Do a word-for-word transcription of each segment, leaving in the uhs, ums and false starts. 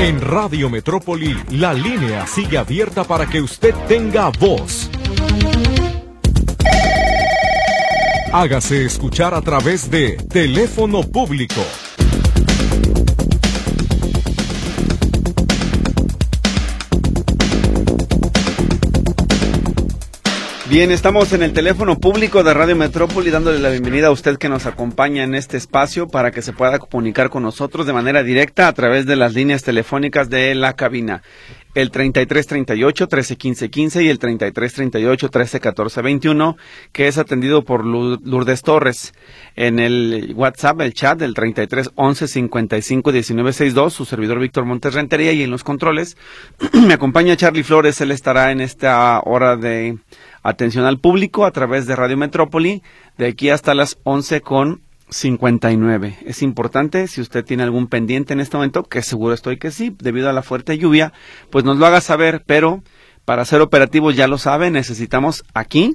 En Radio Metrópoli, la línea sigue abierta para que usted tenga voz. Hágase escuchar a través de teléfono público. Bien, estamos en el teléfono público de Radio Metrópoli dándole la bienvenida a usted que nos acompaña en este espacio para que se pueda comunicar con nosotros de manera directa a través de las líneas telefónicas de la cabina. El treinta y tres treinta y ocho, trece quince quince y el treinta y tres treinta y ocho, trece catorce veintiuno, que es atendido por Lourdes Torres. En el WhatsApp, el chat del treinta y tres once cincuenta y cinco diecinueve sesenta y dos, su servidor Víctor Montes Rentería, y en los controles me acompaña Charlie Flores. Él estará en esta hora de atención al público a través de Radio Metrópoli de aquí hasta las once con cincuenta y nueve. Es importante, si usted tiene algún pendiente en este momento, que seguro estoy que sí, debido a la fuerte lluvia, pues nos lo haga saber, pero para ser operativos, ya lo sabe, necesitamos aquí,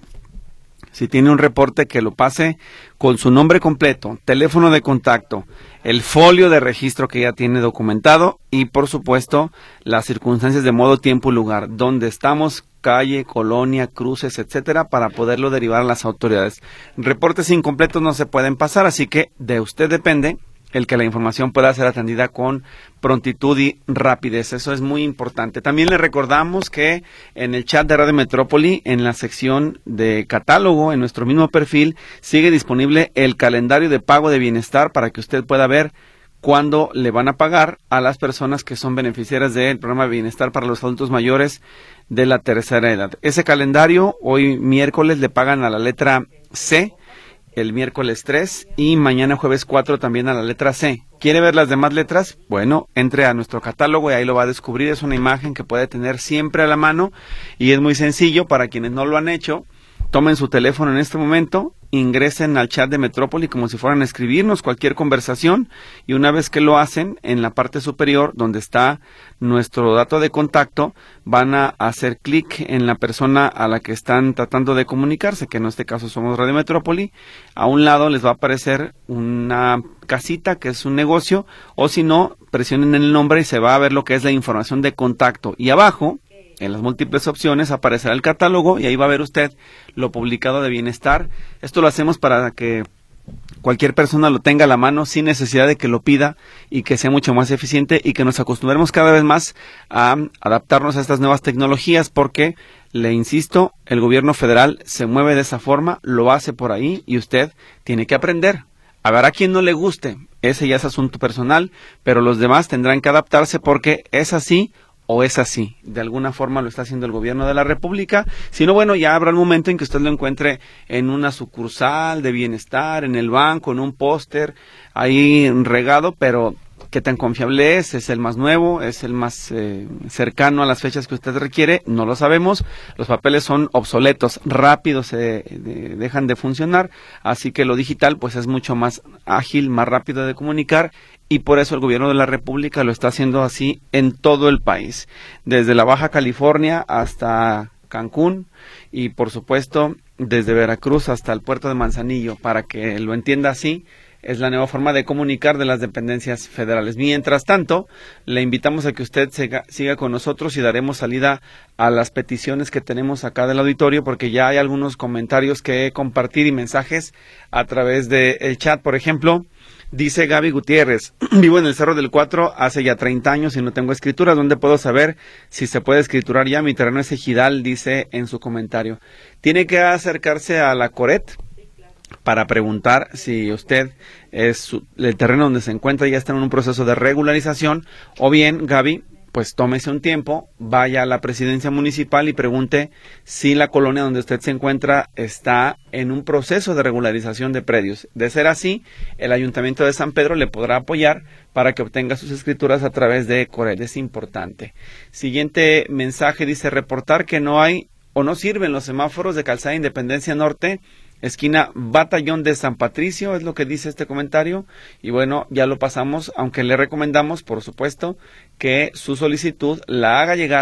si tiene un reporte, que lo pase con su nombre completo, teléfono de contacto, el folio de registro que ya tiene documentado y, por supuesto, las circunstancias de modo, tiempo y lugar, donde estamos, calle, colonia, cruces, etcétera, para poderlo derivar a las autoridades. Reportes incompletos no se pueden pasar, así que de usted depende el que la información pueda ser atendida con prontitud y rapidez. Eso es muy importante. También le recordamos que en el chat de Radio Metrópoli, en la sección de catálogo, en nuestro mismo perfil, sigue disponible el calendario de pago de bienestar para que usted pueda ver cuándo le van a pagar a las personas que son beneficiarias del programa de bienestar para los adultos mayores de la tercera edad. Ese calendario, hoy miércoles le pagan a la letra C, el miércoles tres y mañana jueves cuatro también a la letra C. ¿Quiere ver las demás letras? Bueno, entre a nuestro catálogo y ahí lo va a descubrir. Es una imagen que puede tener siempre a la mano y es muy sencillo para quienes no lo han hecho. Tomen su teléfono en este momento, ingresen al chat de Metrópoli como si fueran a escribirnos cualquier conversación y una vez que lo hacen, en la parte superior donde está nuestro dato de contacto, van a hacer clic en la persona a la que están tratando de comunicarse, que en este caso somos Radio Metrópoli. A un lado les va a aparecer una casita que es un negocio, o si no, presionen el nombre y se va a ver lo que es la información de contacto. Y abajo, en las múltiples opciones, aparecerá el catálogo y ahí va a ver usted lo publicado de bienestar. Esto lo hacemos para que cualquier persona lo tenga a la mano sin necesidad de que lo pida y que sea mucho más eficiente y que nos acostumbremos cada vez más a adaptarnos a estas nuevas tecnologías porque, le insisto, el gobierno federal se mueve de esa forma, lo hace por ahí y usted tiene que aprender. Habrá quien no le guste, ese ya es asunto personal, pero los demás tendrán que adaptarse porque es así o es así. De alguna forma lo está haciendo el gobierno de la República. Si no, bueno, ya habrá el momento en que usted lo encuentre en una sucursal de bienestar, en el banco, en un póster, ahí regado, pero ¿qué tan confiable es? ¿Es el más nuevo? ¿Es el más eh, cercano a las fechas que usted requiere? No lo sabemos. Los papeles son obsoletos, rápido se de, dejan de funcionar, así que lo digital pues es mucho más ágil, más rápido de comunicar y por eso el gobierno de la República lo está haciendo así en todo el país, desde la Baja California hasta Cancún y por supuesto desde Veracruz hasta el puerto de Manzanillo, para que lo entienda así. Es la nueva forma de comunicar de las dependencias federales. Mientras tanto, le invitamos a que usted siga, siga con nosotros y daremos salida a las peticiones que tenemos acá del auditorio, porque ya hay algunos comentarios que compartir y mensajes a través del chat. Por ejemplo, dice Gaby Gutiérrez: vivo en el Cerro del Cuatro hace ya treinta años y no tengo escritura. ¿Dónde puedo saber si se puede escriturar ya? Mi terreno es ejidal, dice en su comentario. Tiene que acercarse a la Coret para preguntar si usted es su, el terreno donde se encuentra ya está en un proceso de regularización, o bien, Gaby, pues tómese un tiempo, vaya a la presidencia municipal y pregunte si la colonia donde usted se encuentra está en un proceso de regularización de predios. De ser así, el Ayuntamiento de San Pedro le podrá apoyar para que obtenga sus escrituras a través de Corel. Es importante. Siguiente mensaje dice: reportar que no hay o no sirven los semáforos de Calzada Independencia Norte, esquina Batallón de San Patricio, es lo que dice este comentario, y bueno, ya lo pasamos, aunque le recomendamos, por supuesto, que su solicitud la haga llegar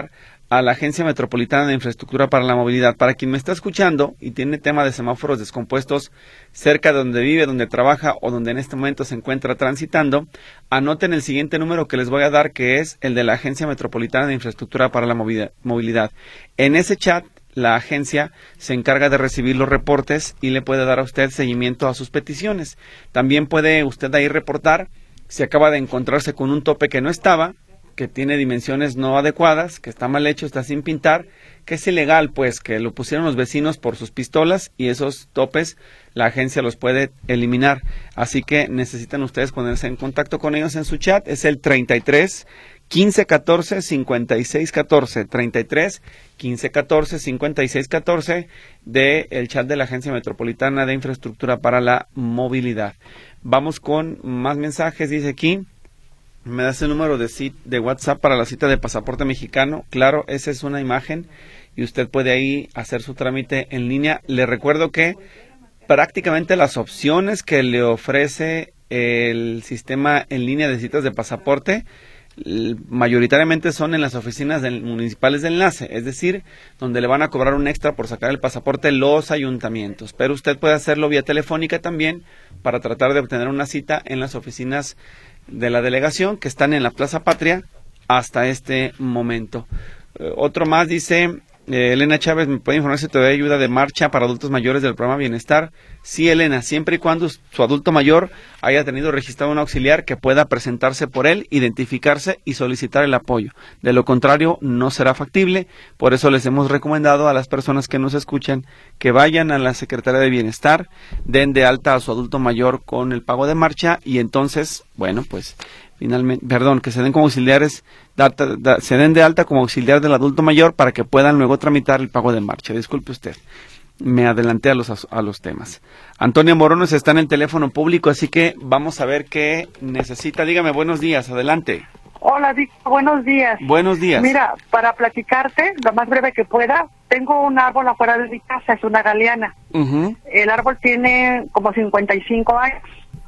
a la Agencia Metropolitana de Infraestructura para la Movilidad. Para quien me está escuchando y tiene tema de semáforos descompuestos cerca de donde vive, donde trabaja o donde en este momento se encuentra transitando, anoten el siguiente número que les voy a dar, que es el de la Agencia Metropolitana de Infraestructura para la Movilidad. En ese chat, la agencia se encarga de recibir los reportes y le puede dar a usted seguimiento a sus peticiones. También puede usted ahí reportar si acaba de encontrarse con un tope que no estaba, que tiene dimensiones no adecuadas, que está mal hecho, está sin pintar, que es ilegal, pues, que lo pusieron los vecinos por sus pistolas y esos topes la agencia los puede eliminar. Así que necesitan ustedes ponerse en contacto con ellos en su chat. Es el treinta y tres, quince catorce, cincuenta y seis catorce, treinta y tres, quince catorce, cincuenta y seis catorce de el chat de la Agencia Metropolitana de Infraestructura para la Movilidad. Vamos con más mensajes, dice aquí. ¿Me das el número de, cit de WhatsApp para la cita de pasaporte mexicano? Claro, esa es una imagen y usted puede ahí hacer su trámite en línea. Le recuerdo que prácticamente las opciones que le ofrece el sistema en línea de citas de pasaporte mayoritariamente son en las oficinas del, municipales de enlace, es decir, donde le van a cobrar un extra por sacar el pasaporte los ayuntamientos, pero usted puede hacerlo vía telefónica también para tratar de obtener una cita en las oficinas de la delegación que están en la Plaza Patria hasta este momento. Eh, otro más dice, eh, Elena Chávez, ¿me puede informar si todavía hay ayuda de marcha para adultos mayores del programa Bienestar? Sí, Elena, siempre y cuando su adulto mayor haya tenido registrado un auxiliar que pueda presentarse por él, identificarse y solicitar el apoyo. De lo contrario, no será factible. Por eso les hemos recomendado a las personas que nos escuchan que vayan a la Secretaría de Bienestar, den de alta a su adulto mayor con el pago de marcha y entonces, bueno, pues finalmente, perdón, que se den como auxiliares, da, da, se den de alta como auxiliar del adulto mayor para que puedan luego tramitar el pago de marcha. Disculpe usted, me adelanté a los, a los temas. Antonia Morones está en el teléfono público, así que vamos a ver qué necesita. Dígame, buenos días, adelante. Hola, Víctor, buenos días. Buenos días. Mira, para platicarte, lo más breve que pueda, tengo un árbol afuera de mi casa, es una galeana. Uh-huh. El árbol tiene como cincuenta y cinco años.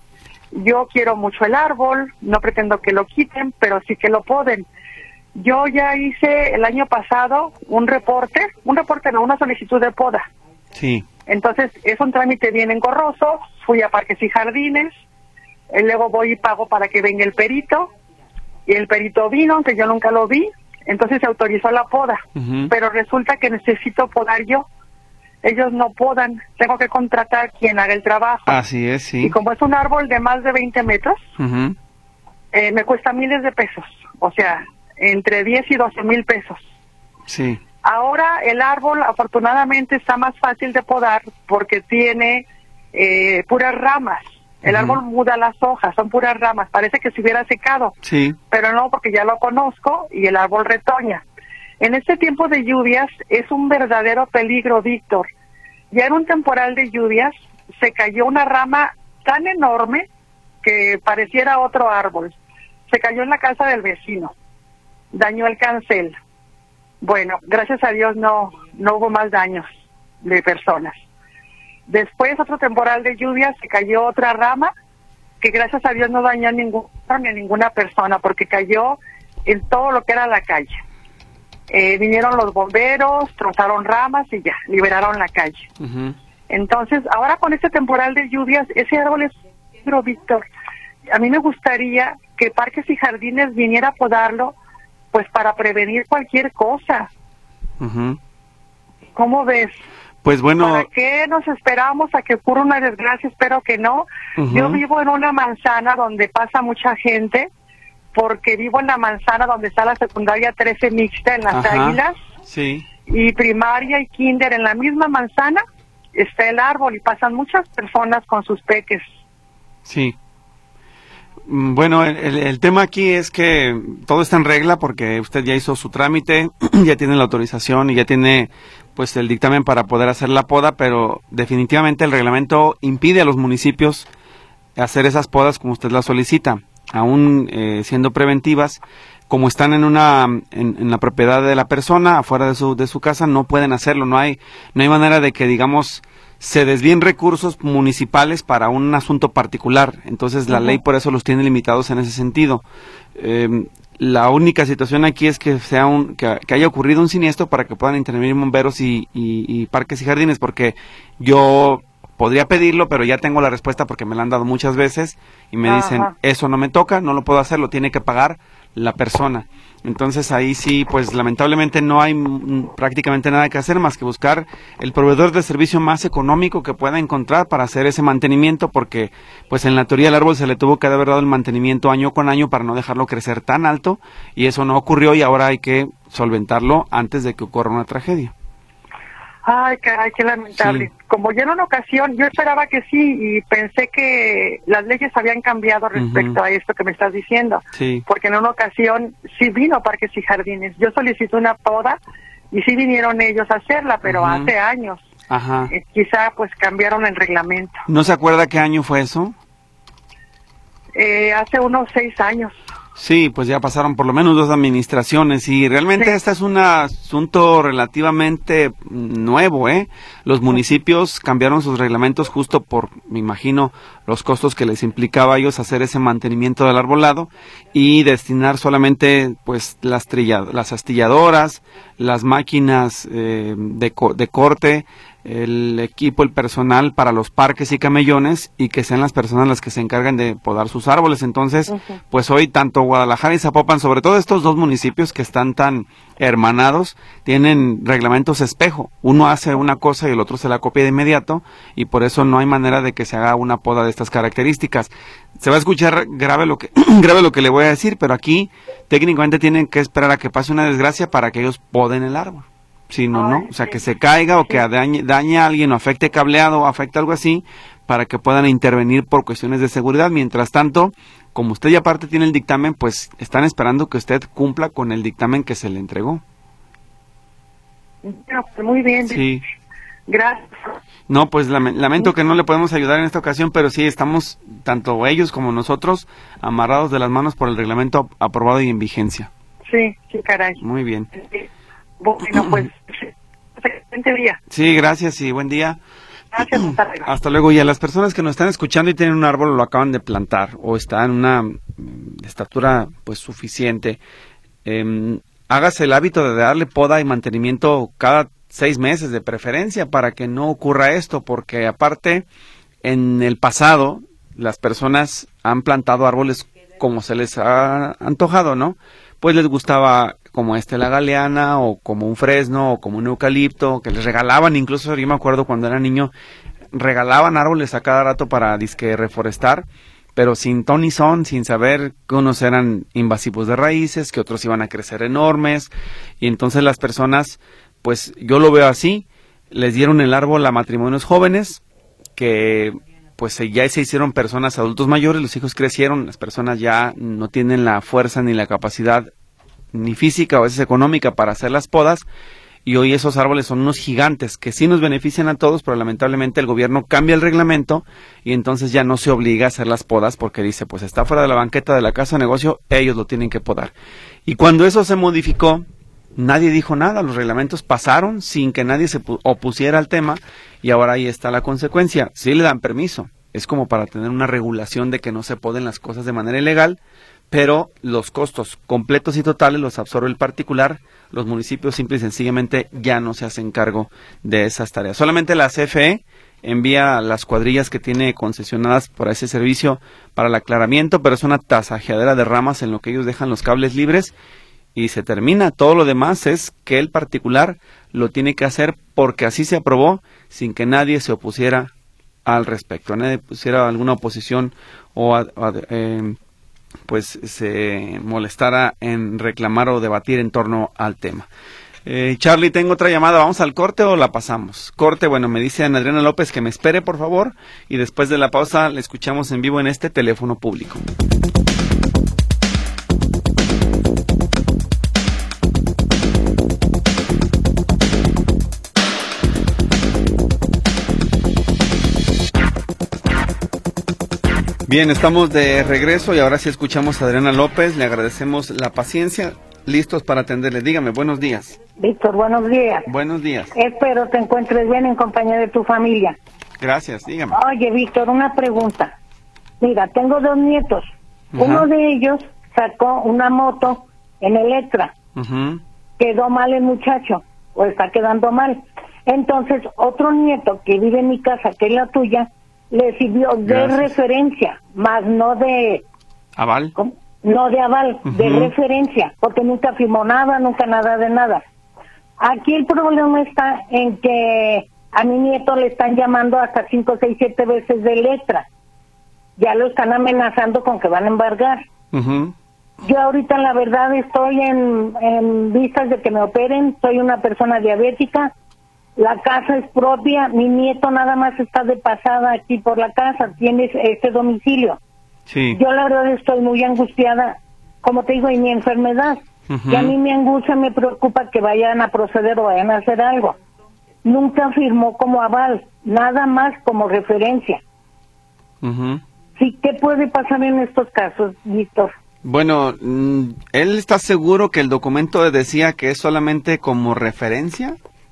Yo quiero mucho el árbol, no pretendo que lo quiten, pero sí que lo poden. Yo ya hice el año pasado un reporte, un reporte no, una solicitud de poda. Sí. Entonces, es un trámite bien engorroso, fui a Parques y Jardines, y luego voy y pago para que venga el perito, y el perito vino, aunque yo nunca lo vi, entonces se autorizó la poda, uh-huh. Pero resulta que necesito podar yo. Ellos no podan, tengo que contratar quien haga el trabajo. Así es, sí. Y como es un árbol de más de veinte metros, uh-huh. eh, me cuesta miles de pesos, o sea, entre diez y doce mil pesos. Sí. Ahora el árbol afortunadamente está más fácil de podar porque tiene eh, puras ramas. El uh-huh. árbol muda las hojas, son puras ramas, parece que se hubiera secado. Sí. Pero no, porque ya lo conozco y el árbol retoña. En este tiempo de lluvias es un verdadero peligro, Víctor. Ya en un temporal de lluvias se cayó una rama tan enorme que pareciera otro árbol. Se cayó en la casa del vecino, dañó el cancel. Bueno, gracias a Dios no, no hubo más daños de personas. Después, otro temporal de lluvias, se cayó otra rama que gracias a Dios no dañó a ningún, ni a ninguna persona porque cayó en todo lo que era la calle. Eh, vinieron los bomberos, trozaron ramas y ya, liberaron la calle. Uh-huh. Entonces, ahora con este temporal de lluvias, ese árbol es negro, Víctor. A mí me gustaría que Parques y Jardines viniera a podarlo, pues para prevenir cualquier cosa. Uh-huh. ¿Cómo ves? Pues bueno... ¿Para qué nos esperamos a que ocurra una desgracia? Espero que no. Uh-huh. Yo vivo en una manzana donde pasa mucha gente, porque vivo en la manzana donde está la secundaria trece mixta en Las Ajá, Águilas, sí. Y primaria y kinder en la misma manzana está el árbol y pasan muchas personas con sus peques. Sí. Bueno, el, el, el tema aquí es que todo está en regla porque usted ya hizo su trámite, ya tiene la autorización y ya tiene pues el dictamen para poder hacer la poda, pero definitivamente el reglamento impide a los municipios hacer esas podas como usted las solicita. Aún eh, siendo preventivas, como están en una en, en la propiedad de la persona, afuera de su de su casa, no pueden hacerlo. No hay no hay manera de que, digamos, se desvíen recursos municipales para un asunto particular. Entonces la uh-huh. ley por eso los tiene limitados en ese sentido. Eh, la única situación aquí es que sea un que, que haya ocurrido un siniestro para que puedan intervenir bomberos y, y, y parques y jardines, porque yo podría pedirlo, pero ya tengo la respuesta porque me la han dado muchas veces y me Ajá. dicen, eso no me toca, no lo puedo hacer, lo tiene que pagar la persona. Entonces ahí sí, pues lamentablemente no hay m- prácticamente nada que hacer más que buscar el proveedor de servicio más económico que pueda encontrar para hacer ese mantenimiento, porque pues en la teoría el árbol se le tuvo que haber dado el mantenimiento año con año para no dejarlo crecer tan alto, y eso no ocurrió y ahora hay que solventarlo antes de que ocurra una tragedia. Ay, caray, qué lamentable. Sí. Como ya en una ocasión, yo esperaba que sí y pensé que las leyes habían cambiado respecto uh-huh. a esto que me estás diciendo. Sí. Porque en una ocasión sí vino Parques y Jardines. Yo solicité una poda y sí vinieron ellos a hacerla, pero uh-huh. hace años. Ajá. Eh, quizá pues cambiaron el reglamento. ¿No se acuerda qué año fue eso? Eh, hace unos seis años. Sí, pues ya pasaron por lo menos dos administraciones y realmente sí. este es un asunto relativamente nuevo, ¿eh? Los municipios cambiaron sus reglamentos justo por, me imagino, los costos que les implicaba a ellos hacer ese mantenimiento del arbolado y destinar solamente, pues, las trillad- las astilladoras, las máquinas eh, de, co- de corte, el equipo, el personal para los parques y camellones, y que sean las personas las que se encargan de podar sus árboles. Entonces, uh-huh. pues hoy tanto Guadalajara y Zapopan, sobre todo estos dos municipios que están tan hermanados, tienen reglamentos espejo. Uno hace una cosa y el otro se la copia de inmediato, y por eso no hay manera de que se haga una poda de estas características. Se va a escuchar grave lo que grave lo que le voy a decir, pero aquí técnicamente tienen que esperar a que pase una desgracia para que ellos poden el árbol. Si no, no, o sea, que se caiga o que dañe, dañe a alguien o afecte cableado o afecte algo así, para que puedan intervenir por cuestiones de seguridad. Mientras tanto, como usted ya aparte tiene el dictamen, pues están esperando que usted cumpla con el dictamen que se le entregó. Muy bien. Sí. Gracias. No, pues lamento que no le podemos ayudar en esta ocasión, pero sí estamos, tanto ellos como nosotros, amarrados de las manos por el reglamento aprobado y en vigencia. Sí, sí, caray. Muy bien. Bueno, pues, excelente día. Sí, gracias y buen día. Gracias, hasta luego. Hasta luego. Y a las personas que nos están escuchando y tienen un árbol o lo acaban de plantar o está en una estatura pues suficiente, eh, hágase el hábito de darle poda y mantenimiento cada seis meses de preferencia para que no ocurra esto, porque aparte en el pasado las personas han plantado árboles como se les ha antojado, ¿no? Pues les gustaba como este la galeana o como un fresno o como un eucalipto, que les regalaban, incluso yo me acuerdo cuando era niño, regalaban árboles a cada rato para disque reforestar, pero sin ton ni son, sin saber que unos eran invasivos de raíces, que otros iban a crecer enormes, y entonces las personas, pues yo lo veo así, les dieron el árbol a matrimonios jóvenes, que pues ya se hicieron personas adultos mayores, los hijos crecieron, las personas ya no tienen la fuerza ni la capacidad ni física o a veces económica para hacer las podas, y hoy esos árboles son unos gigantes que sí nos benefician a todos, pero lamentablemente el gobierno cambia el reglamento y entonces ya no se obliga a hacer las podas porque dice, pues está fuera de la banqueta de la casa de negocio, ellos lo tienen que podar. Y cuando eso se modificó, nadie dijo nada, los reglamentos pasaron sin que nadie se opusiera al tema, y ahora ahí está la consecuencia. Sí le dan permiso, es como para tener una regulación de que no se poden las cosas de manera ilegal, pero los costos completos y totales los absorbe el particular. Los municipios simple y sencillamente ya no se hacen cargo de esas tareas. Solamente la C F E envía las cuadrillas que tiene concesionadas por ese servicio para el aclaramiento, pero es una tasajeadera de ramas en lo que ellos dejan los cables libres y se termina. Todo lo demás es que el particular lo tiene que hacer porque así se aprobó, sin que nadie se opusiera al respecto, nadie pusiera alguna oposición o a, a, eh, pues se molestara en reclamar o debatir en torno al tema. Eh, Charlie, tengo otra llamada, ¿vamos al corte o la pasamos? Corte, bueno, me dice Ana Adriana López que me espere, por favor, y después de la pausa le escuchamos en vivo en este teléfono público. Bien, estamos de regreso y ahora sí escuchamos a Adriana López, le agradecemos la paciencia, listos para atenderle. Dígame, buenos días. Víctor, buenos días. Buenos días. Espero te encuentres bien en compañía de tu familia. Gracias, dígame. Oye, Víctor, una pregunta. Mira, tengo dos nietos. Ajá. Uno de ellos sacó una moto en Electra. Uh-huh. Quedó mal el muchacho, o está quedando mal. Entonces, otro nieto que vive en mi casa, que es la tuya, le sirvió de Gracias. referencia, más no de... ¿Aval? ¿cómo? No de aval, Uh-huh. de referencia, porque nunca firmó nada, nunca nada de nada. Aquí el problema está en que a mi nieto le están llamando hasta cinco, seis, siete veces de Electra. Ya lo están amenazando con que van a embargar. Uh-huh. Yo ahorita la verdad estoy en, en vistas de que me operen, soy una persona diabética, la casa es propia, mi nieto nada más está de pasada aquí por la casa, tiene este domicilio. Sí. Yo la verdad estoy muy angustiada, como te digo, y mi enfermedad. Uh-huh. Y a mí me angustia, me preocupa que vayan a proceder o vayan a hacer algo. Nunca firmó como aval, nada más como referencia. Uh-huh. Sí, ¿qué puede pasar en estos casos, Víctor? Bueno, mm, ¿él está seguro que el documento decía que es solamente como referencia?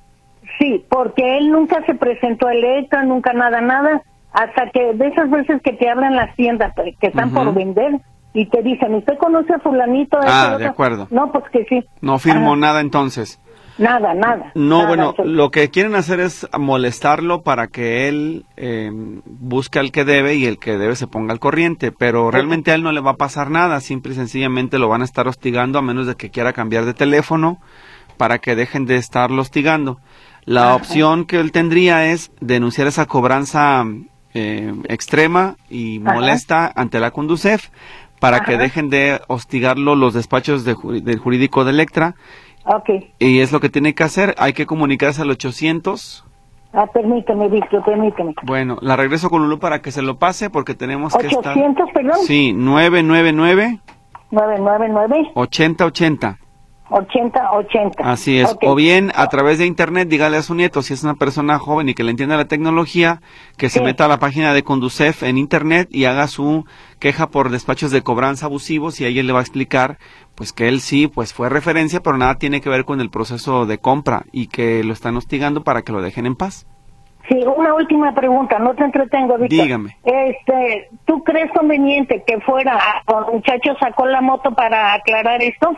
Sí, porque él nunca se presentó a Electra, nunca nada, nada, hasta que de esas veces que te hablan las tiendas que están Uh-huh. por vender y te dicen, ¿usted conoce a fulanito? Ah, Ese, de otro?". acuerdo. No, pues que sí. No firmó Ajá. nada entonces. Nada, nada. No, nada, bueno, sí. lo que quieren hacer es molestarlo para que él eh, busque al que debe y el que debe se ponga al corriente, pero realmente a él no le va a pasar nada, simple y sencillamente lo van a estar hostigando a menos de que quiera cambiar de teléfono para que dejen de estarlo hostigando. La Ajá. opción que él tendría es denunciar esa cobranza eh, extrema y Ajá. molesta ante la Conducef para que Ajá. dejen de hostigarlo los despachos de ju- del jurídico de Electra. Ok. Y es lo que tiene que hacer, hay que comunicarse al ochocientos. Ah, permíteme, Víctor, permíteme. Bueno, la regreso con Lulú para que se lo pase porque tenemos que estar... ochocientos, perdón. Sí, nueve nueve nueve, nueve nueve nueve, ochenta ochenta. ochenta ochenta. Así es. Ok. O bien, a través de internet, dígale a su nieto, si es una persona joven y que le entienda la tecnología, que se Sí. meta a la página de Conducef en internet y haga su queja por despachos de cobranza abusivos y ahí él le va a explicar pues que él sí, pues fue referencia, pero nada tiene que ver con el proceso de compra y que lo están hostigando para que lo dejen en paz. Sí, una última pregunta, no te entretengo, Víctor. Dígame. Este, ¿tú crees conveniente que fuera, el muchacho sacó la moto para aclarar esto?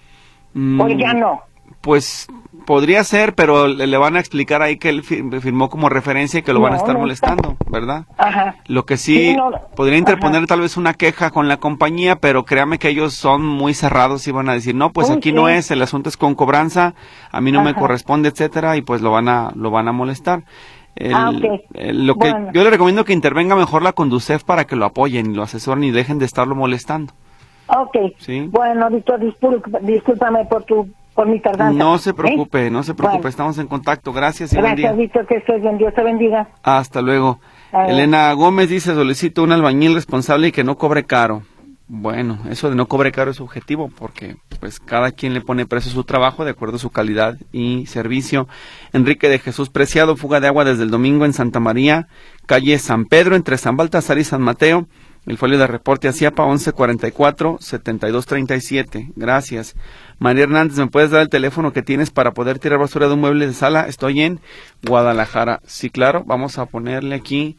Mm, ¿O ya no? Pues podría ser, pero le, le van a explicar ahí que él fir- firmó como referencia y que lo No, van a estar no molestando, ¿verdad? Ajá. Lo que sí, Sí, no, podría interponer ajá. tal vez una queja con la compañía, pero créame que ellos son muy cerrados y van a decir, no, pues Uy, aquí sí. no es, el asunto es con cobranza, a mí no me Ajá. corresponde, etcétera, y pues lo van a lo van a molestar. El- Ah, ok. el- lo que Bueno. yo le recomiendo que intervenga mejor la Conducef para que lo apoyen y lo asesoren y dejen de estarlo molestando. Ok. Sí. Bueno, Víctor, disculpa, discúlpame por tu por mi tardanza. No se ¿eh? preocupe, no se preocupe, Bueno. estamos en contacto. Gracias y buen Gracias, día. Víctor, que estés bien. Dios te bendiga. Hasta luego. Adiós. Elena Gómez dice, solicito un albañil responsable y que no cobre caro. Bueno, eso de no cobre caro es subjetivo porque pues cada quien le pone precio a su trabajo de acuerdo a su calidad y servicio. Enrique de Jesús Preciado, fuga de agua desde el domingo en Santa María, calle San Pedro, entre San Baltasar y San Mateo. El folio de reporte a CIAPA once cuarenta y cuatro, setenta y dos treinta y siete. Gracias. María Hernández, ¿me puedes dar el teléfono que tienes para poder tirar basura de un mueble de sala? Estoy en Guadalajara. Sí, claro, vamos a ponerle aquí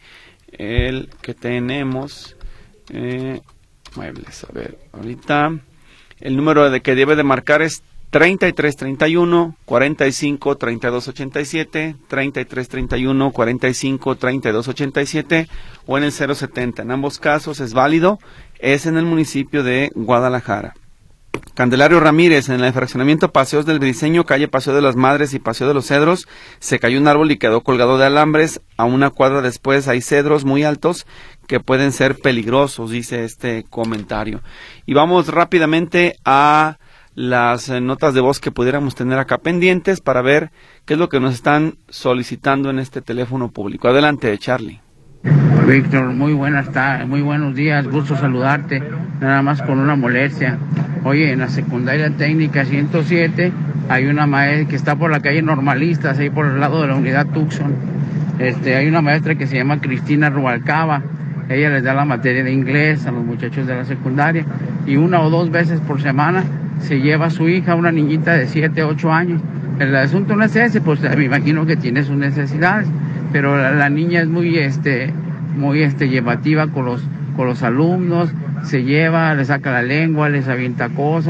el que tenemos. Eh, muebles, a ver, ahorita el número de que debe de marcar es treinta y tres treinta y uno, cuarenta y cinco, treinta y dos ochenta y siete, treinta y tres treinta y uno, cuarenta y cinco, treinta y dos ochenta y siete o en el cero setenta. En ambos casos es válido, es en el municipio de Guadalajara. Candelario Ramírez, en el fraccionamiento Paseos del Briceño, calle Paseo de las Madres y Paseo de los Cedros, se cayó un árbol y quedó colgado de alambres. A una cuadra después hay cedros muy altos que pueden ser peligrosos, dice este comentario. Y vamos rápidamente a las eh, notas de voz que pudiéramos tener acá pendientes para ver qué es lo que nos están solicitando en este teléfono público. Adelante, Charlie. Víctor, muy buenas tardes, muy buenos días, gusto saludarte, nada más con una molestia. Oye, en la secundaria técnica ciento siete hay una maestra que está por la calle Normalistas, ahí por el lado de la unidad Tucson. Este, hay una maestra que se llama Cristina Rubalcaba, ella les da la materia de inglés a los muchachos de la secundaria y una o dos veces por semana se lleva a su hija, una niñita de siete, ocho años. El asunto no es ese, pues me imagino que tiene sus necesidades, pero la, la niña es muy este muy este llamativa con los con los alumnos, se lleva, le saca la lengua, les avienta cosas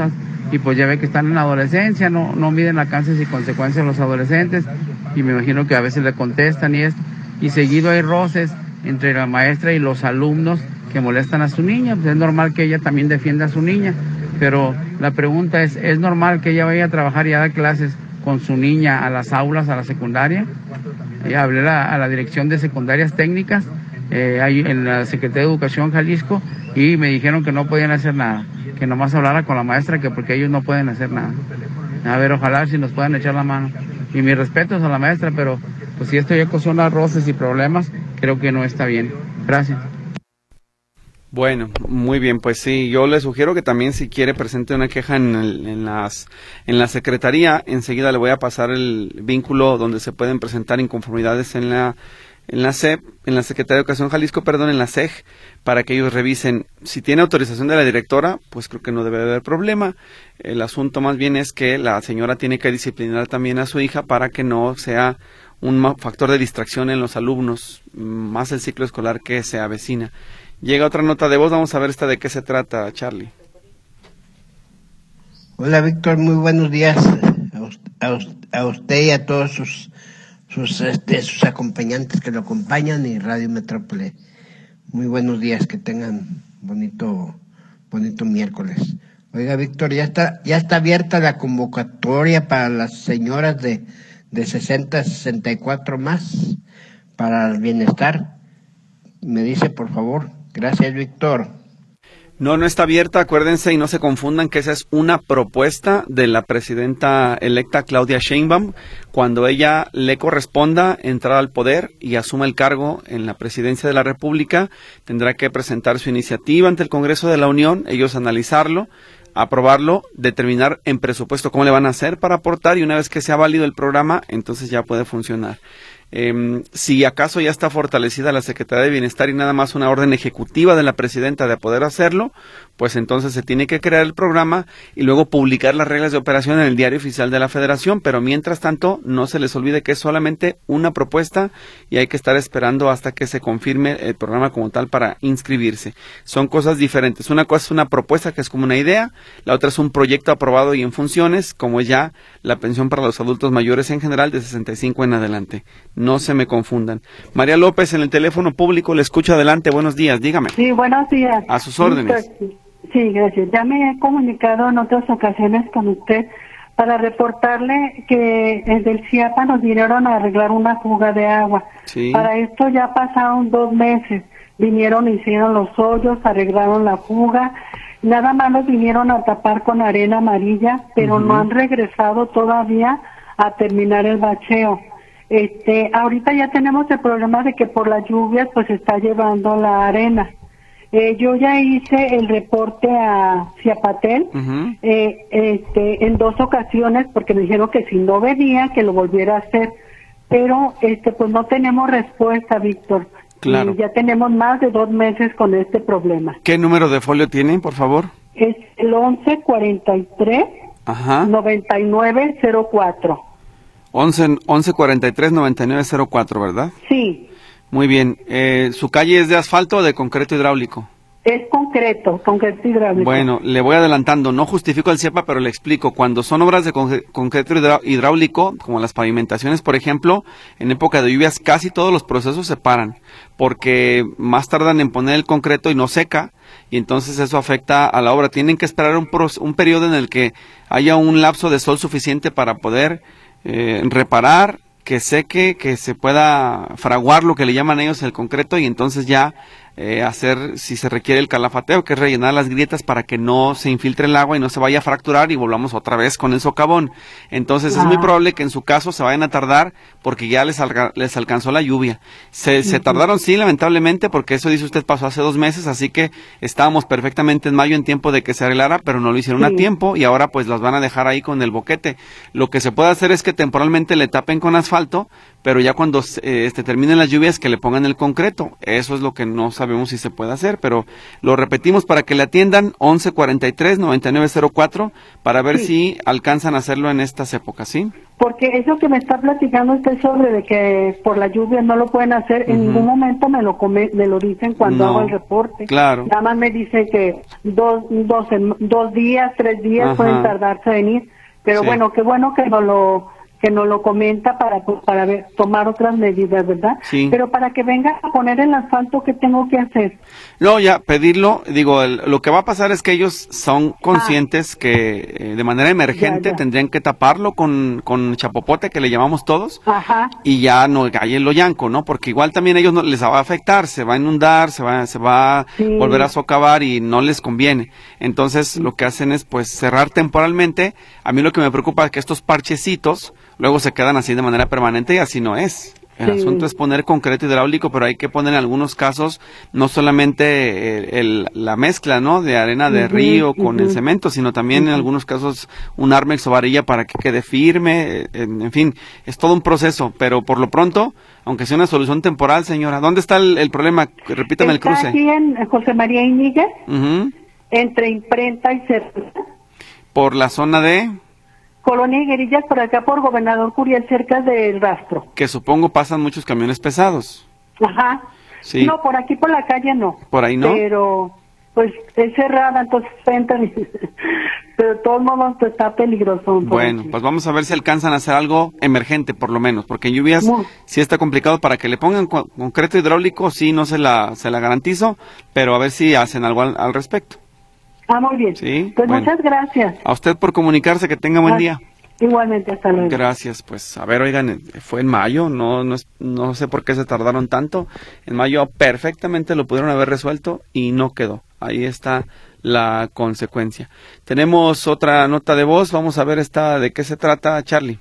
y pues ya ve que están en la adolescencia, no, no miden alcances y consecuencias los adolescentes, y me imagino que a veces le contestan y es, y seguido hay roces entre la maestra y los alumnos que molestan a su niña. Pues es normal que ella también defienda a su niña, pero la pregunta es, ¿es normal que ella vaya a trabajar y a dar clases con su niña a las aulas, a la secundaria? Eh, hablé la, a la dirección de secundarias técnicas, eh, ahí en la Secretaría de Educación Jalisco, y me dijeron que no podían hacer nada, que nomás hablara con la maestra, que porque ellos no pueden hacer nada. A ver, ojalá si nos puedan echar la mano. Y mis respetos a la maestra, pero pues si esto ya ocasiona roces y problemas, creo que no está bien. Gracias. Bueno, muy bien, pues sí, yo le sugiero que también si quiere presente una queja en, el, en, las, en la Secretaría, enseguida le voy a pasar el vínculo donde se pueden presentar inconformidades en la, en la C E P, en la Secretaría de Educación Jalisco, perdón, en la C E J, para que ellos revisen. Si tiene autorización de la directora, pues creo que no debe haber problema. El asunto más bien es que la señora tiene que disciplinar también a su hija para que no sea un factor de distracción en los alumnos, más el ciclo escolar que se avecina. Llega otra nota de voz, vamos a ver esta de qué se trata, Charlie. Hola, Víctor, muy buenos días a, a, a usted y a todos sus sus, este, sus acompañantes que lo acompañan y Radio Metrópoli. Muy buenos días, que tengan bonito bonito miércoles. Oiga, Víctor, ya está ya está abierta la convocatoria para las señoras de, de sesenta a sesenta y cuatro más para el bienestar. Me dice, por favor. Gracias, Víctor. No, no está abierta, acuérdense y no se confundan que esa es una propuesta de la presidenta electa Claudia Sheinbaum. Cuando ella le corresponda entrar al poder y asuma el cargo en la presidencia de la República, tendrá que presentar su iniciativa ante el Congreso de la Unión, ellos analizarlo, aprobarlo, determinar en presupuesto cómo le van a hacer para aportar, y una vez que sea válido el programa, entonces ya puede funcionar. Eh, si acaso ya está fortalecida la Secretaría de Bienestar y nada más una orden ejecutiva de la presidenta de poder hacerlo, pues entonces se tiene que crear el programa y luego publicar las reglas de operación en el Diario Oficial de la Federación, pero mientras tanto no se les olvide que es solamente una propuesta y hay que estar esperando hasta que se confirme el programa como tal para inscribirse. Son cosas diferentes, una cosa es una propuesta que es como una idea, la otra es un proyecto aprobado y en funciones, como es ya la pensión para los adultos mayores en general de sesenta y cinco en adelante. No se me confundan. María López, en el teléfono público, le escucho adelante. Buenos días, dígame. Sí, buenos días. A sus órdenes. Sí, gracias. Ya me he comunicado en otras ocasiones con usted para reportarle que desde el CIAPA nos vinieron a arreglar una fuga de agua. Sí. Para esto ya pasaron dos meses. Vinieron, hicieron los hoyos, arreglaron la fuga. Nada más los vinieron a tapar con arena amarilla, pero uh-huh. no han regresado todavía a terminar el bacheo. Este, ahorita ya tenemos el problema de que por las lluvias pues se está llevando la arena. Eh, yo ya hice el reporte a Ciapatel uh-huh. eh, este, en dos ocasiones porque me dijeron que si no venía que lo volviera a hacer, pero este pues no tenemos respuesta, Víctor. Claro. Y ya tenemos más de dos meses con este problema. ¿Qué número de folio tienen, por favor? Es el once cuarenta y tres, Ajá. noventa y nueve cero cuatro. once, once cuarenta y tres, noventa y nueve cero cuatro, ¿verdad? Sí. Muy bien. Eh, ¿Su calle es de asfalto o de concreto hidráulico? Es concreto, concreto hidráulico. Bueno, le voy adelantando, no justifico el CIAPA, pero le explico. Cuando son obras de con- concreto hidráulico, como las pavimentaciones, por ejemplo, en época de lluvias casi todos los procesos se paran, porque más tardan en poner el concreto y no seca, y entonces eso afecta a la obra. Tienen que esperar un, pro- un periodo en el que haya un lapso de sol suficiente para poder eh, reparar, que seque, que se pueda fraguar lo que le llaman ellos el concreto, y entonces ya eh, hacer, si se requiere, el calafateo, que es rellenar las grietas para que no se infiltre el agua y no se vaya a fracturar y volvamos otra vez con el socavón. Entonces ah. es muy probable que en su caso se vayan a tardar porque ya les, alga, les alcanzó la lluvia. Se, uh-huh. se tardaron, sí, lamentablemente, porque eso dice usted pasó hace dos meses, así que estábamos perfectamente en mayo en tiempo de que se arreglara, pero no lo hicieron sí. a tiempo y ahora pues las van a dejar ahí con el boquete. Lo que se puede hacer es que temporalmente le tapen con asfalto, pero ya cuando eh, este, terminen las lluvias que le pongan el concreto. Eso es lo que no sabemos si se puede hacer, pero lo repetimos para que le atiendan once cuarenta y tres noventa y nueve cero cuatro para ver sí. si alcanzan a hacerlo en estas épocas, ¿sí? Porque eso que me está platicando usted sobre de que por la lluvia no lo pueden hacer, uh-huh. en ningún momento me lo come, me lo dicen cuando no, hago el reporte. Claro. Nada más me dicen que dos, dos, dos días, tres días Ajá. pueden tardarse a venir, pero sí. bueno, qué bueno que no lo que nos lo comenta para para ver, tomar otras medidas, ¿verdad? Sí. Pero para que venga a poner el asfalto, ¿qué tengo que hacer? No, ya, pedirlo, digo, el, lo que va a pasar es que ellos son conscientes ah. que eh, de manera emergente ya, ya. tendrían que taparlo con, con chapopote, que le llamamos todos, Ajá. y ya no hay el loyanco, ¿no? Porque igual también a ellos no, les va a afectar, se va a inundar, se va, se va a sí. volver a socavar y no les conviene. Entonces, sí. lo que hacen es, pues, cerrar temporalmente. A mí lo que me preocupa es que estos parchecitos luego se quedan así de manera permanente y así no es. El sí. asunto es poner concreto hidráulico, pero hay que poner en algunos casos no solamente el, el, la mezcla, ¿no? De arena de uh-huh, río con uh-huh. el cemento, sino también uh-huh. en algunos casos un Armex o varilla para que quede firme. En, en fin, es todo un proceso, pero por lo pronto, aunque sea una solución temporal, señora, ¿dónde está el, el problema? Repítame está el cruce. Aquí en José María Íñiguez, uh-huh. entre Imprenta y Cerca. Por la zona de... Colonia Higuerillas, por acá por Gobernador Curiel, cerca del Rastro. Que supongo pasan muchos camiones pesados. Ajá. Sí. No, por aquí por la calle no. Por ahí no. Pero, pues, es cerrada, entonces entran. Pero de todos modos pues, está peligroso. Bueno, pues vamos a ver si alcanzan a hacer algo emergente, por lo menos. Porque en lluvias Muy. sí está complicado para que le pongan co- concreto hidráulico, sí, no se la, se la garantizo, pero a ver si hacen algo al, al respecto. Ah, muy bien. Sí, pues bueno. muchas gracias. A usted por comunicarse, que tenga buen ah, día. Igualmente, hasta luego. Gracias, pues a ver, oigan, fue en mayo, no, no, no sé por qué se tardaron tanto. En mayo perfectamente lo pudieron haber resuelto y no quedó. Ahí está la consecuencia. Tenemos otra nota de voz, vamos a ver esta, de qué se trata, Charlie.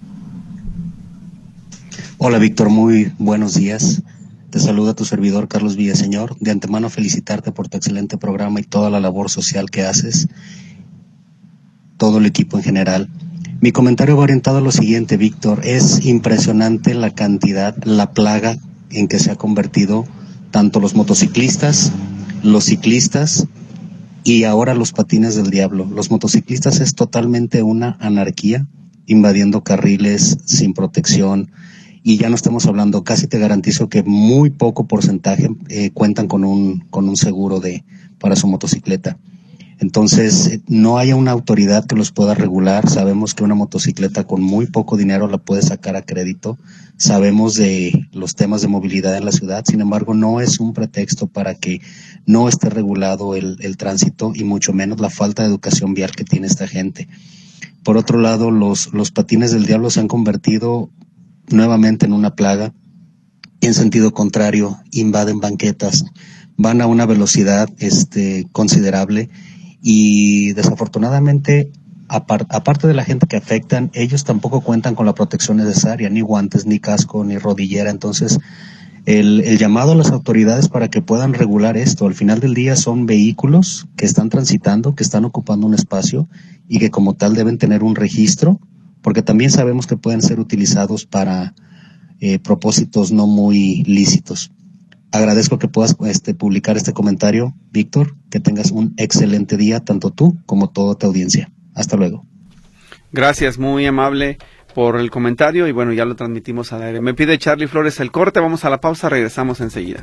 Hola Víctor, muy buenos días. Te saluda tu servidor Carlos Villaseñor. De antemano felicitarte por tu excelente programa y toda la labor social que haces, todo el equipo en general. Mi comentario va orientado a lo siguiente, Víctor. Es impresionante la cantidad, la plaga en que se ha convertido tanto los motociclistas, los ciclistas y ahora los patines del diablo. Los motociclistas es totalmente una anarquía, invadiendo carriles sin protección. Y ya no estamos hablando, casi te garantizo que muy poco porcentaje eh, cuentan con un con un seguro de para su motocicleta. Entonces, no hay una autoridad que los pueda regular. Sabemos que una motocicleta con muy poco dinero la puede sacar a crédito. Sabemos de los temas de movilidad en la ciudad. Sin embargo, no es un pretexto para que no esté regulado el, el tránsito y mucho menos la falta de educación vial que tiene esta gente. Por otro lado, los, los patines del diablo se han convertido nuevamente en una plaga. En sentido contrario, invaden banquetas, van a una velocidad este, considerable y desafortunadamente, apar, aparte de la gente que afectan, ellos tampoco cuentan con la protección necesaria, ni guantes, ni casco, ni rodillera. Entonces, el, el llamado a las autoridades para que puedan regular esto. Al final del día son vehículos que están transitando, que están ocupando un espacio y que como tal deben tener un registro, porque también sabemos que pueden ser utilizados para eh, propósitos no muy lícitos. Agradezco que puedas este, publicar este comentario, Víctor, que tengas un excelente día, tanto tú como toda tu audiencia. Hasta luego. Gracias, muy amable por el comentario y bueno, ya lo transmitimos al aire. Me pide Charlie Flores el corte, vamos a la pausa, regresamos enseguida.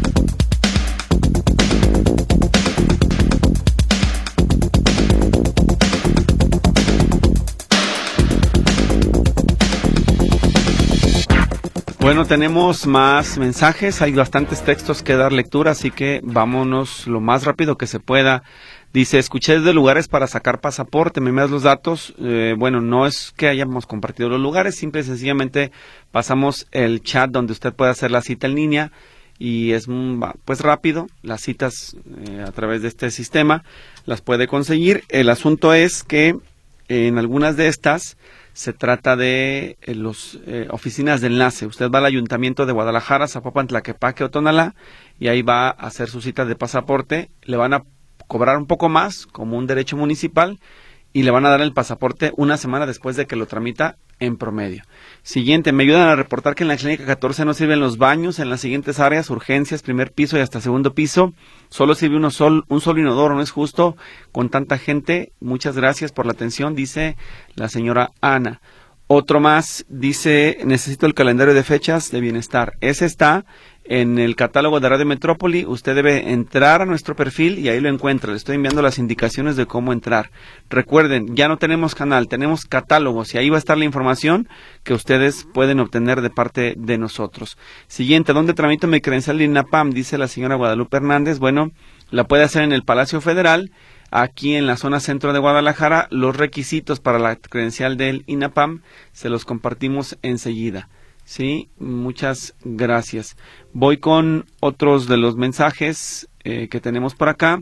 Bueno, tenemos más mensajes, hay bastantes textos que dar lectura, así que vámonos lo más rápido que se pueda. Dice, escuché de lugares para sacar pasaporte, me das los datos. Eh, bueno, no es que hayamos compartido los lugares, simple y sencillamente pasamos el chat donde usted puede hacer la cita en línea y es pues rápido, las citas eh, a través de este sistema las puede conseguir. El asunto es que en algunas de estas se trata de eh, las eh, oficinas de enlace. Usted va al Ayuntamiento de Guadalajara, Zapopan, Tlaquepaque o Tonalá y ahí va a hacer su cita de pasaporte. Le van a cobrar un poco más como un derecho municipal y le van a dar el pasaporte una semana después de que lo tramita en promedio. Siguiente, me ayudan a reportar que en la clínica catorce no sirven los baños en las siguientes áreas: urgencias, primer piso y hasta segundo piso. Solo sirve uno sol, un solo inodoro, no es justo con tanta gente. Muchas gracias por la atención, dice la señora Ana. Otro más dice, necesito el calendario de fechas de bienestar. Ese está en el catálogo de Radio Metrópoli. Usted debe entrar a nuestro perfil y ahí lo encuentra. Le estoy enviando las indicaciones de cómo entrar. Recuerden, ya no tenemos canal, tenemos catálogos y ahí va a estar la información que ustedes pueden obtener de parte de nosotros. Siguiente, ¿dónde tramito mi credencial de INAPAM? Dice la señora Guadalupe Hernández. Bueno, la puede hacer en el Palacio Federal, aquí en la zona centro de Guadalajara. Los requisitos para la credencial del INAPAM se los compartimos enseguida. Sí, muchas gracias. Voy con otros de los mensajes eh, que tenemos por acá.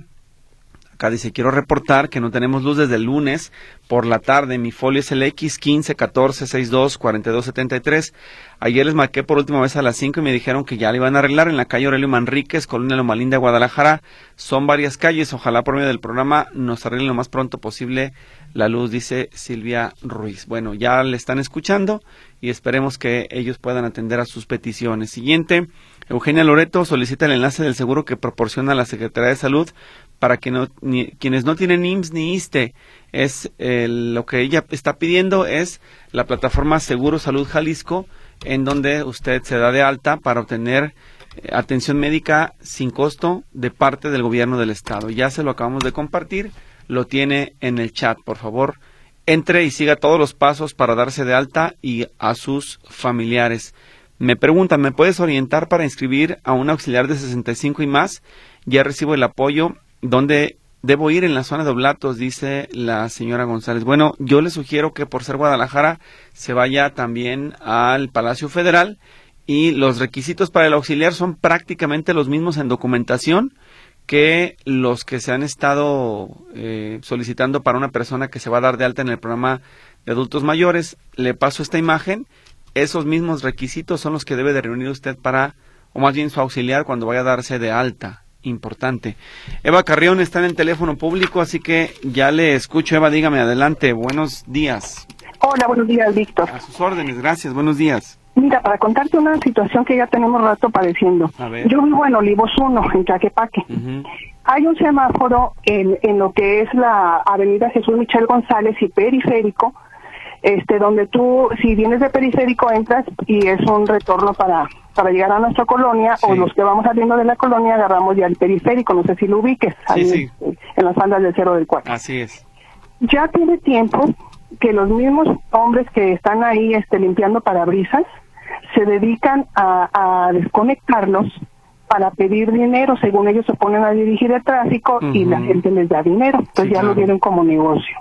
Acá dice, quiero reportar que no tenemos luz desde el lunes por la tarde. Mi folio es el X quince catorce sesenta y dos cuarenta y dos setenta y tres. Ayer les marqué por última vez a las cinco y me dijeron que ya le iban a arreglar en la calle Aurelio Manríquez, Colonia Loma Linda, Guadalajara. Son varias calles. Ojalá por medio del programa nos arreglen lo más pronto posible la luz, dice Silvia Ruiz. Bueno, ya le están escuchando y esperemos que ellos puedan atender a sus peticiones. Siguiente, Eugenia Loreto solicita el enlace del seguro que proporciona la Secretaría de Salud para que no, ni, quienes no tienen I M S S ni ISSSTE. Es eh, lo que ella está pidiendo es la plataforma Seguro Salud Jalisco, en donde usted se da de alta para obtener eh, atención médica sin costo de parte del gobierno del estado. Ya se lo acabamos de compartir, lo tiene en el chat. Por favor, entre y siga todos los pasos para darse de alta y a sus familiares. Me preguntan, ¿me puedes orientar para inscribir a un auxiliar de sesenta y cinco y más? Ya recibo el apoyo. ¿Dónde debo ir? En la zona de Oblatos, dice la señora González. Bueno, yo le sugiero que por ser Guadalajara se vaya también al Palacio Federal, y los requisitos para el auxiliar son prácticamente los mismos en documentación que los que se han estado eh, solicitando para una persona que se va a dar de alta en el programa de adultos mayores. Le paso esta imagen. Esos mismos requisitos son los que debe de reunir usted para, o más bien su auxiliar, cuando vaya a darse de alta. Importante. Eva Carrión está en el teléfono público, así que ya le escucho. Eva, dígame, adelante. Buenos días. Hola, buenos días, Víctor. A sus órdenes, gracias. Buenos días. Mira, para contarte una situación que ya tenemos rato padeciendo. A ver. Yo vivo en Olivos uno, en Tlaquepaque. Uh-huh. Hay un semáforo en, en lo que es la avenida Jesús Michel González y Periférico, este, donde tú, si vienes de Periférico, entras y es un retorno para... para llegar a nuestra colonia, sí. O los que vamos saliendo de la colonia agarramos ya el periférico, no sé si lo ubiques, sí, ahí sí. En, en las faldas del Cerro del Cuatro. Así es. Ya tiene tiempo que los mismos hombres que están ahí este, limpiando parabrisas se dedican a, a desconectarlos para pedir dinero. Según ellos se ponen a dirigir el tráfico, uh-huh. Y la gente les da dinero, entonces sí, ya claro. Lo vieron como negocio.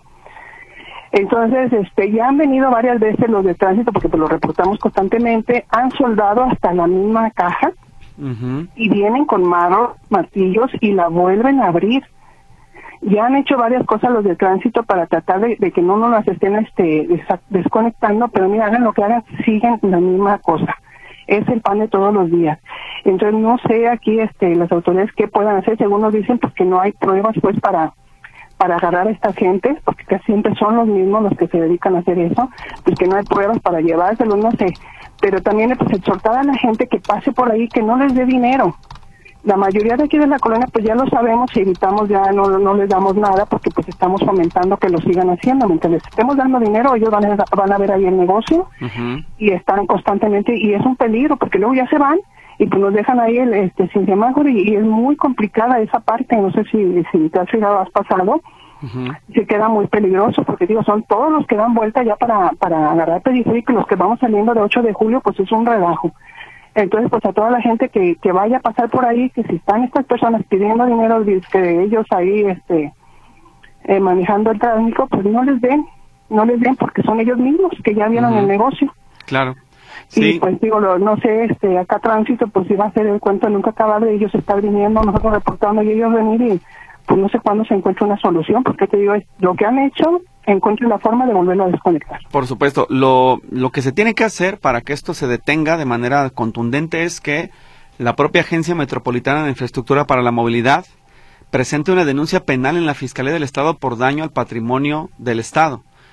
Entonces, este, ya han venido varias veces los de tránsito, porque pues lo reportamos constantemente, han soldado hasta la misma caja, uh-huh. Y vienen con marros, martillos y la vuelven a abrir. Ya han hecho varias cosas los de tránsito para tratar de, de que no nos las estén este, desconectando, pero mira, hagan lo que hagan, siguen la misma cosa. Es el pan de todos los días. Entonces, no sé aquí este, las autoridades qué puedan hacer. Según nos dicen, pues que no hay pruebas pues para... para agarrar a esta gente, porque casi siempre son los mismos los que se dedican a hacer eso, pues que no hay pruebas para llevárselos, no sé, pero también pues exhortar a la gente que pase por ahí, que no les dé dinero. La mayoría de aquí de la colonia pues ya lo sabemos y evitamos, ya no, no les damos nada, porque pues estamos fomentando que lo sigan haciendo. Mientras les estemos dando dinero, ellos van a, van a ver ahí el negocio, uh-huh. Y están constantemente, y es un peligro, porque luego ya se van y pues nos dejan ahí el, este, sin semáforo, y, y es muy complicada esa parte. No sé si, si te has fijado, has pasado, uh-huh. Se queda muy peligroso, porque digo, son todos los que dan vuelta ya para, para agarrar periférico, y los que vamos saliendo de ocho de julio, pues es un relajo. Entonces, pues a toda la gente que, que vaya a pasar por ahí, que si están estas personas pidiendo dinero, que ellos ahí este eh, manejando el tráfico, pues no les den, no les den, porque son ellos mismos que ya vieron, uh-huh. El negocio. Claro. Sí. Y pues digo, lo, no sé, este, acá tránsito, pues si va a ser el cuento de nunca acabar, de ellos estar viniendo, nosotros reportando y ellos venir, y pues no sé cuándo se encuentra una solución, porque te digo, es, lo que han hecho, encuentren la forma de volverlo a desconectar. Por supuesto, lo, lo que se tiene que hacer para que esto se detenga de manera contundente es que la propia Agencia Metropolitana de Infraestructura para la Movilidad presente una denuncia penal en la Fiscalía del Estado por daño al patrimonio del Estado.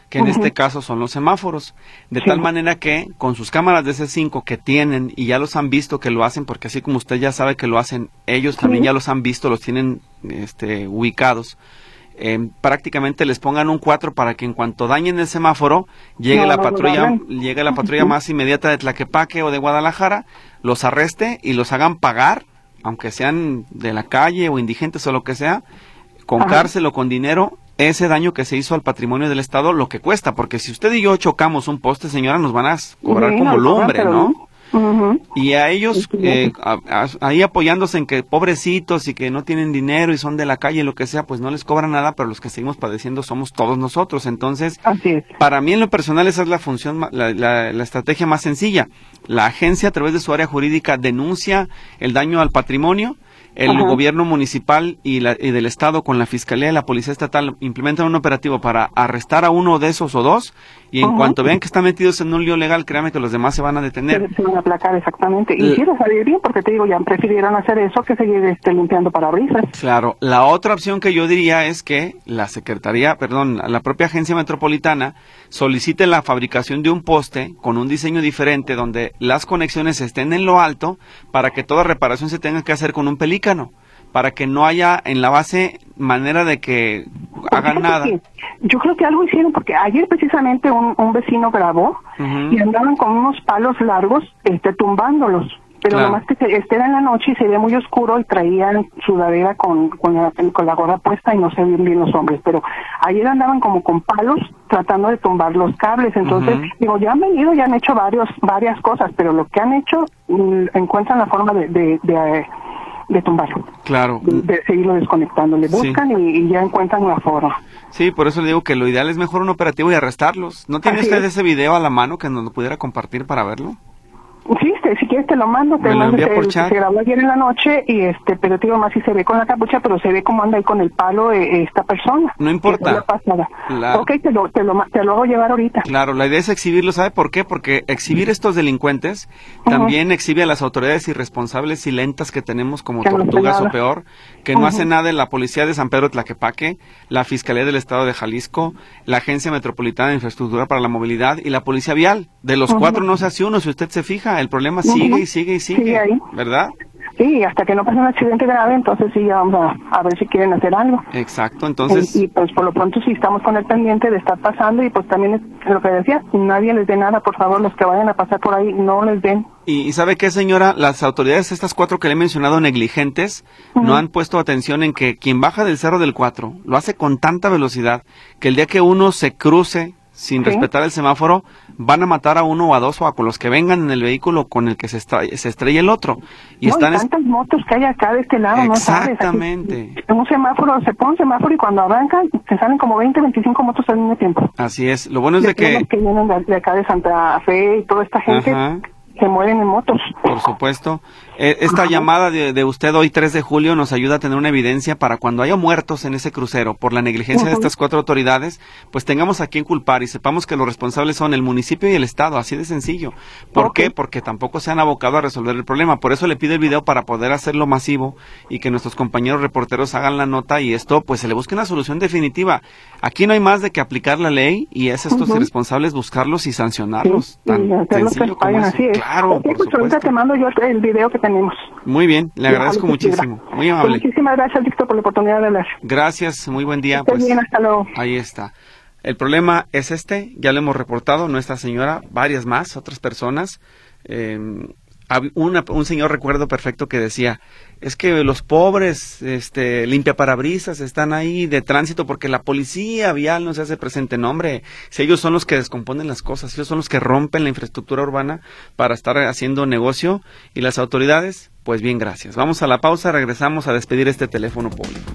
que en Ujú. este caso son los semáforos, de Sí. tal manera que con sus cámaras de C cinco que tienen y ya los han visto que lo hacen, porque así como usted ya sabe que lo hacen, ellos también Sí. ya los han visto, los tienen este, ubicados. Eh, prácticamente les pongan un cuatro para que en cuanto dañen el semáforo llegue No, la no lo patrulla hagan. llegue la patrulla Ujú. más inmediata de Tlaquepaque o de Guadalajara, los arreste y los hagan pagar, aunque sean de la calle o indigentes o lo que sea, con Ajá. cárcel o con dinero, ese daño que se hizo al patrimonio del Estado, lo que cuesta, porque si usted y yo chocamos un poste, señora, nos van a cobrar Sí, como nos cobran, lumbre, pero ¿no? Ujú. Y a ellos, Sí, eh, a- a- ahí apoyándose en que pobrecitos y que no tienen dinero y son de la calle, lo que sea, pues no les cobran nada, pero los que seguimos padeciendo somos todos nosotros. Entonces, Así es. para mí en lo personal esa es la función, ma- la, la- la estrategia más sencilla. La agencia a través de su área jurídica denuncia el daño al patrimonio, el Ajá. gobierno municipal y, la, y del estado con la fiscalía y la policía estatal implementan un operativo para arrestar a uno de esos o dos y en Ajá. cuanto vean que están metidos en un lío legal, créame que los demás se van a detener. Se, se van a aplacar exactamente. Y L- sí, les salió bien, porque te digo, ya prefirieron hacer eso que seguir este, limpiando parabrisas. Claro, la otra opción que yo diría es que la Secretaría, perdón, la propia agencia metropolitana solicite la fabricación de un poste con un diseño diferente donde las conexiones estén en lo alto para que toda reparación se tenga que hacer con un pelícano, para que no haya en la base manera de que hagan Fíjate nada. que yo creo que algo hicieron, porque ayer precisamente un, un vecino grabó Ujú. y andaban con unos palos largos este, tumbándolos. Pero Claro. nomás que se, este era en la noche y se ve muy oscuro y traían sudadera con, con, la, con la gorra puesta y no se ven bien los hombres. Pero ayer andaban como con palos tratando de tumbar los cables. Entonces, Ujú. digo, ya han venido, ya han hecho varios, varias cosas, pero lo que han hecho, mm, encuentran la forma de, de, de, eh, de tumbarlo, Claro. de, de seguirlo desconectando. Le Sí. buscan y, y ya encuentran una forma. Sí, por eso le digo que lo ideal es mejor un operativo y arrestarlos. ¿No tiene Así usted es. ese video a la mano que nos lo pudiera compartir para verlo? Sí, este, si quieres te lo mando, te Me lo mando, envía se, por chat. se grabó ayer en la noche y este, pero te digo más si se ve con la capucha, pero se ve cómo anda ahí con el palo eh, esta persona. No importa. Que fue la pasada. La- Ok, te lo, te lo, ma- te lo hago llevar ahorita. Claro, la idea es exhibirlo, ¿sabe por qué? Porque exhibir estos delincuentes también exhibe a las autoridades irresponsables y lentas que tenemos como Que no hacen tortugas o nada. peor, que no Ujú. hacen nada en la Policía de San Pedro Tlaquepaque, la Fiscalía del Estado de Jalisco, la Agencia Metropolitana de Infraestructura para la Movilidad y la Policía Vial. De los Ujú. cuatro no se hace uno, si usted se fija, el problema Ujú. sigue y sigue y sigue, Sigue ahí. ¿verdad? Sí, hasta que no pase un accidente grave, entonces sí, ya vamos a, a ver si quieren hacer algo. Exacto, entonces... Y, y, pues por lo pronto sí estamos con el pendiente de estar pasando y pues también es lo que decía, nadie les dé nada, por favor, los que vayan a pasar por ahí, no les den. Y, y ¿sabe qué, señora? Las autoridades, estas cuatro que le he mencionado negligentes, Ujú. no han puesto atención en que quien baja del Cerro del Cuatro lo hace con tanta velocidad que el día que uno se cruce sin Sí. respetar el semáforo, van a matar a uno o a dos o a los que vengan en el vehículo con el que se, estra- se estrella el otro. Y No, están... es- tantas motos que hay acá de este lado, no sabes. Exactamente. Aquí, en un semáforo, se pone un semáforo y cuando arrancan, se salen como veinte, veinticinco motos al mismo tiempo. Así es. Lo bueno es Y de aquí que... los que vienen de, de acá de Santa Fe y toda esta gente Ajá. se mueren en motos. Por supuesto. Eh, esta Ajá. llamada de, de usted hoy, tres de julio, nos ayuda a tener una evidencia para cuando haya muertos en ese crucero por la negligencia de Ujú. estas cuatro autoridades, pues tengamos a quién culpar y sepamos que los responsables son el municipio y el Estado, así de sencillo. ¿Por Ok. qué? Porque tampoco se han abocado a resolver el problema. Por eso le pido el video para poder hacerlo masivo y que nuestros compañeros reporteros hagan la nota y esto, pues se le busque una solución definitiva. Aquí no hay más de que aplicar la ley y es estos Ujú. irresponsables buscarlos y sancionarlos. Sí, Tan y hacerlos que sencillo como paguen, eso. así es. Claro, Ok, por pues ahorita supuesto. te mando yo el video que tenemos. Muy bien, le Y agradezco ojalá que muchísimo. sirva. Muy Pues amable. muchísimas gracias, Víctor, por la oportunidad de hablar. Gracias, muy buen día. Estés Pues bien, hasta luego. ahí está. El problema es este, ya lo hemos reportado, no esta señora, varias más, otras personas. Eh, hab- una- un señor recuerdo perfecto que decía, es que los pobres este, limpiaparabrisas están ahí de tránsito porque la policía vial no se hace presente. No, hombre, si ellos son los que descomponen las cosas, ellos son los que rompen la infraestructura urbana para estar haciendo negocio y las autoridades, pues bien, gracias. Vamos a la pausa, regresamos a despedir este teléfono público.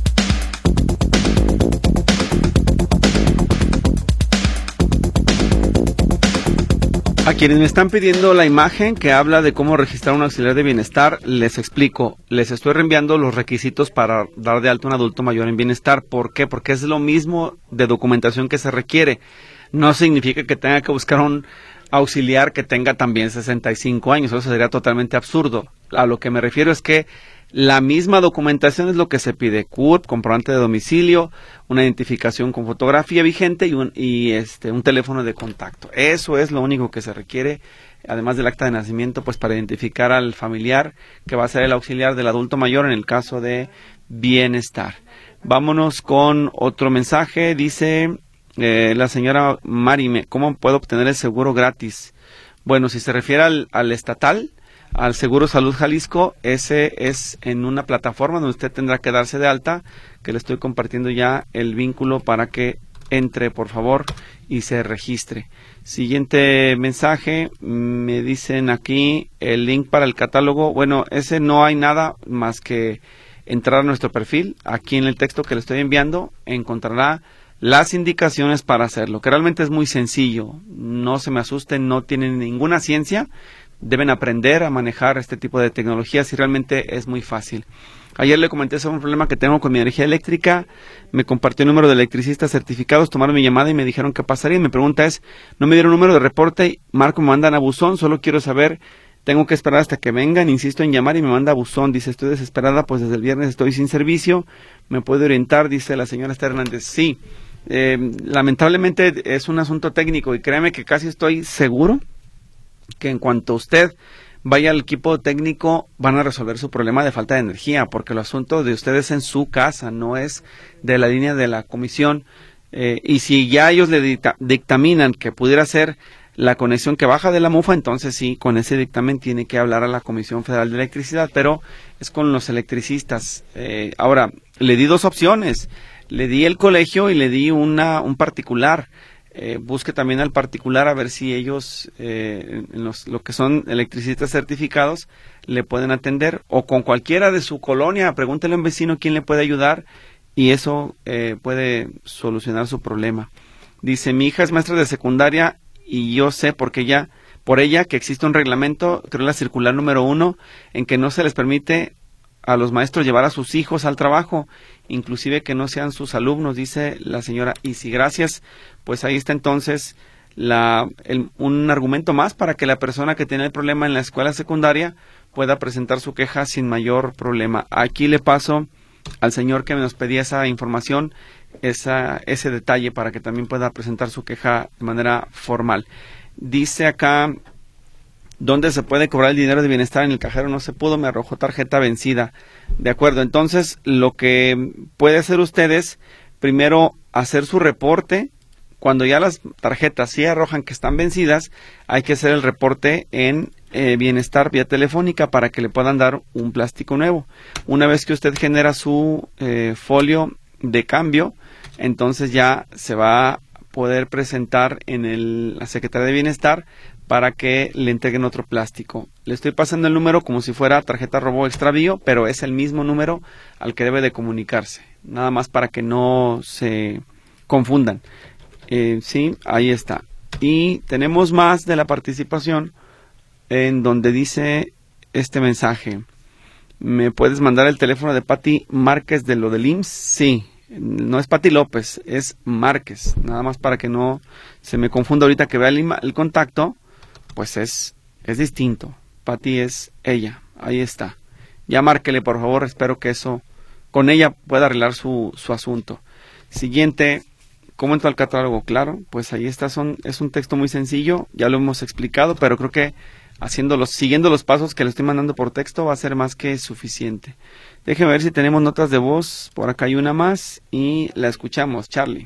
A quienes me están pidiendo la imagen que habla de cómo registrar un auxiliar de bienestar, les explico. Les estoy reenviando los requisitos para dar de alta un adulto mayor en bienestar. ¿Por qué? Porque es lo mismo de documentación que se requiere. No significa que tenga que buscar un auxiliar que tenga también sesenta y cinco años. Eso sería totalmente absurdo. A lo que me refiero es que La misma documentación es lo que se pide: C U R P, comprobante de domicilio, una identificación con fotografía vigente y un, y este, un teléfono de contacto. Eso es lo único que se requiere, además del acta de nacimiento, pues para identificar al familiar que va a ser el auxiliar del adulto mayor en el caso de bienestar. Vámonos con otro mensaje. Dice eh, la señora Marime, ¿cómo puedo obtener el seguro gratis? Bueno, si se refiere al, al estatal, al Seguro Salud Jalisco, ese es en una plataforma donde usted tendrá que darse de alta, que le estoy compartiendo ya el vínculo para que entre, por favor, y se registre. Siguiente mensaje, me dicen aquí el link para el catálogo. Bueno, ese no hay nada más que entrar a nuestro perfil. Aquí en el texto que le estoy enviando encontrará las indicaciones para hacerlo, que realmente es muy sencillo. No se me asusten, no tienen ninguna ciencia. Deben aprender a manejar este tipo de tecnologías y realmente es muy fácil. Ayer le comenté sobre un problema que tengo con mi energía eléctrica, me compartió el número de electricistas certificados, tomaron mi llamada y me dijeron qué pasaría. Mi pregunta es, no me dieron número de reporte, marco, me mandan a buzón, solo quiero saber, tengo que esperar hasta que vengan, insisto en llamar y me manda a buzón. Dice, estoy desesperada, pues desde el viernes estoy sin servicio, ¿me puede orientar? Dice la señora Esther Hernández. Sí, eh, lamentablemente es un asunto técnico y créeme que casi estoy seguro que en cuanto usted vaya al equipo técnico van a resolver su problema de falta de energía, porque el asunto de ustedes en su casa, no es de la línea de la comisión, eh, y si ya ellos le dicta, dictaminan que pudiera ser la conexión que baja de la mufa, entonces sí, con ese dictamen tiene que hablar a la Comisión Federal de Electricidad, pero es con los electricistas. Eh, ahora, le di dos opciones, le di el colegio y le di una un particular. Eh, busque también al particular a ver si ellos, eh, en los, lo que son electricistas certificados, le pueden atender, o con cualquiera de su colonia, pregúntele a un vecino quién le puede ayudar y eso eh, puede solucionar su problema. Dice, mi hija es maestra de secundaria y yo sé porque ella, por ella que existe un reglamento, creo la circular número uno, en que no se les permite a los maestros llevar a sus hijos al trabajo, inclusive que no sean sus alumnos, dice la señora. Y si gracias, pues ahí está entonces la, el, un argumento más para que la persona que tiene el problema en la escuela secundaria pueda presentar su queja sin mayor problema. Aquí le paso al señor que nos pedía esa información, esa, ese detalle para que también pueda presentar su queja de manera formal. Dice acá, ¿dónde se puede cobrar el dinero de bienestar? En el cajero no se pudo, me arrojó tarjeta vencida. De acuerdo, entonces lo que puede hacer usted es primero hacer su reporte. Cuando ya las tarjetas sí arrojan que están vencidas, hay que hacer el reporte en eh, bienestar vía telefónica para que le puedan dar un plástico nuevo. Una vez que usted genera su eh, folio de cambio, entonces ya se va a poder presentar en el, la Secretaría de Bienestar para que le entreguen otro plástico. Le estoy pasando el número como si fuera tarjeta robo extravío, pero es el mismo número al que debe de comunicarse. Nada más para que no se confundan. Eh, sí, ahí está. Y tenemos más de la participación en donde dice este mensaje. ¿Me puedes mandar el teléfono de Pati Márquez de lo del I M S S? Sí. No es Pati López, es Márquez. Nada más para que no se me confunda ahorita que vea el, el contacto. Pues es, es distinto. Pati es ella. Ahí está. Ya márquele, por favor. Espero que eso, con ella pueda arreglar su, su asunto. Siguiente. ¿Cómo entro al catálogo? Claro, pues ahí está. Son, es un texto muy sencillo. Ya lo hemos explicado, pero creo que haciéndolos, siguiendo los pasos que le estoy mandando por texto va a ser más que suficiente. Déjeme ver si tenemos notas de voz. Por acá hay una más y la escuchamos. Charlie.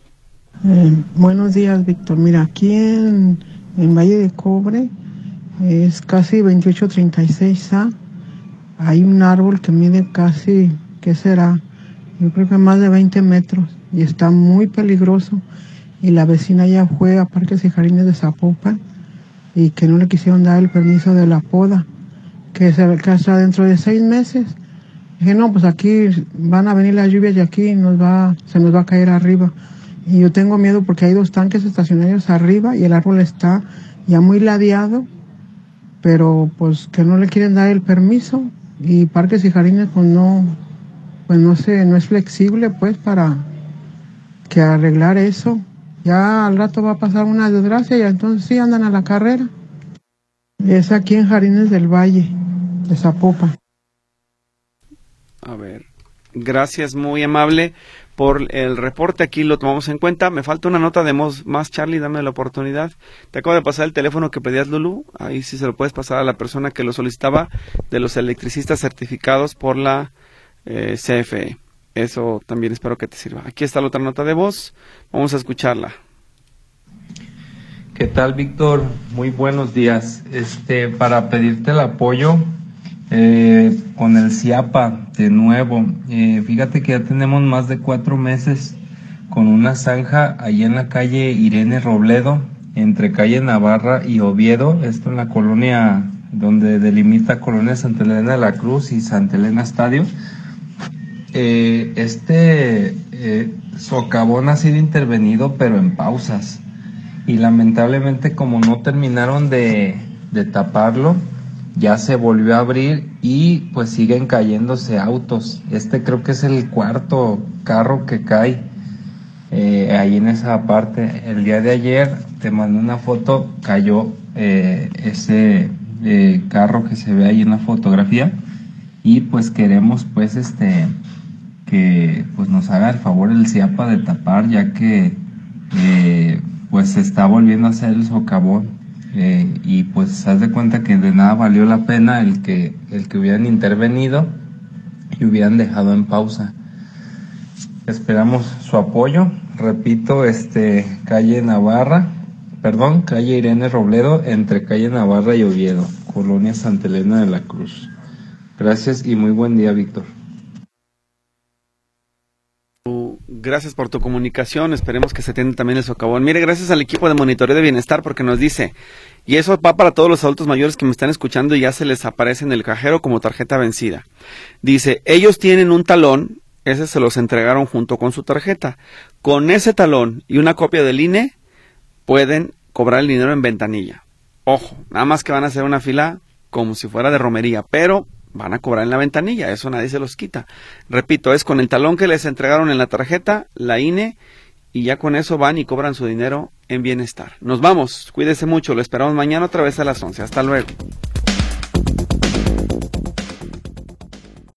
Eh, buenos días, Víctor. Mira, aquí en... en Valle de Cobre, es casi veintiocho treinta y seis A, hay un árbol que mide casi, ¿qué será? Yo creo que más de veinte metros, y está muy peligroso, y la vecina ya fue a Parques y Jardines de Zapopan, y que no le quisieron dar el permiso de la poda, que se que hasta dentro de seis meses. Dije, no, pues aquí van a venir las lluvias y aquí nos va, se nos va a caer arriba. Y yo tengo miedo porque hay dos tanques estacionarios arriba y el árbol está ya muy ladeado, pero pues que no le quieren dar el permiso, y Parques y Jardines pues no, pues no sé, no es flexible pues para que arreglar eso. Ya al rato va a pasar una desgracia y entonces sí andan a la carrera. Es aquí en Jardines del Valle de Zapopan. A ver, gracias, muy amable por el reporte, aquí lo tomamos en cuenta. Me falta una nota de voz más, Charlie, dame la oportunidad. Te acabo de pasar el teléfono que pedías, Lulú, ahí sí se lo puedes pasar a la persona que lo solicitaba, de los electricistas certificados por la eh, C F E. Eso también espero que te sirva. Aquí está la otra nota de voz, vamos a escucharla. ¿Qué tal, Víctor? Muy buenos días. Este, para pedirte el apoyo eh, con el CIAPA de nuevo. Eh, fíjate que ya tenemos más de cuatro meses con una zanja ahí en la calle Irene Robledo, entre calle Navarra y Oviedo, esto en la colonia donde delimita colonia Santa Elena de la Cruz y Santa Elena Estadio. Eh, este eh, socavón ha sido intervenido, pero en pausas. Y lamentablemente, como no terminaron de, de taparlo, ya se volvió a abrir y pues siguen cayéndose autos. Este creo que es el cuarto carro que cae eh, ahí en esa parte. El día de ayer te mandé una foto, cayó eh, ese eh, carro que se ve ahí en la fotografía, y pues queremos pues este que pues nos haga el favor el CIAPA de tapar, ya que eh, pues se está volviendo a hacer el socavón, eh, y pues haz de cuenta que de nada valió la pena el que el que hubieran intervenido y hubieran dejado en pausa. Esperamos su apoyo. Repito, este calle Navarra, perdón, calle Irene Robledo, entre calle Navarra y Oviedo, colonia Santa Elena de la Cruz. Gracias y muy buen día, Víctor. Gracias por tu comunicación, esperemos que se atienda también el socavón. Mire, gracias al equipo de monitoreo de bienestar, porque nos dice, y eso va para todos los adultos mayores que me están escuchando y ya se les aparece en el cajero como tarjeta vencida. Dice, ellos tienen un talón, ese se los entregaron junto con su tarjeta. Con ese talón y una copia del I N E, pueden cobrar el dinero en ventanilla. Ojo, nada más que van a hacer una fila como si fuera de romería, pero van a cobrar en la ventanilla, eso nadie se los quita. Repito, es con el talón que les entregaron en la tarjeta, la I N E, y ya con eso van y cobran su dinero en bienestar. Nos vamos, cuídese mucho, lo esperamos mañana otra vez a las once. Hasta luego.